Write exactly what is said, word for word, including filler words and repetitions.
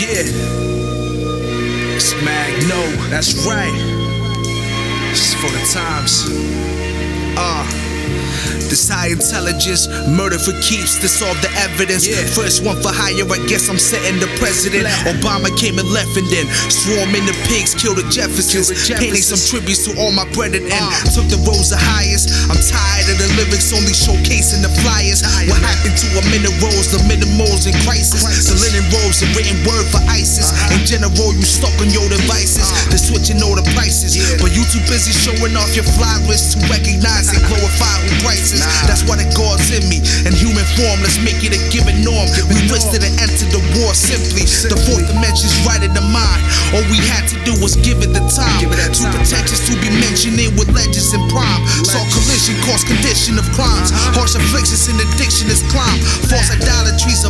Yeah, it's Magno, that's right. This is for the times. Uh This high intelligence, murder for keeps, this all the evidence. Yeah. First one for hire, I guess I'm setting the president. Black. Obama came and left and then swarming the pigs, killed the Jeffersons. Kill the Jeffersons. Painting some tributes to all my brethren and uh. took the roads the highest. I'm tired of the lyrics only showcasing the flyers. Tired, what man. happened to a minerals, the minimals in crisis. crisis. The linen robes, the written word for ISIS. Uh-huh. In general, you stuck on your devices. Uh. They're switching all the prices. Yeah. But you too busy showing off your fly wrist to recognize and glorify who Christ is. Nah. That's why the God's in me. In human form, let's make it a given norm. We risked it and entered the war simply. simply. The fourth dimension's right in the mind. All we had to do was give it the time. Give it that Too time. pretentious to be mentioned in with legends in prime. Saw collision cause condition of crimes. Uh-huh. Harsh afflictions and addiction is climb. False idolatries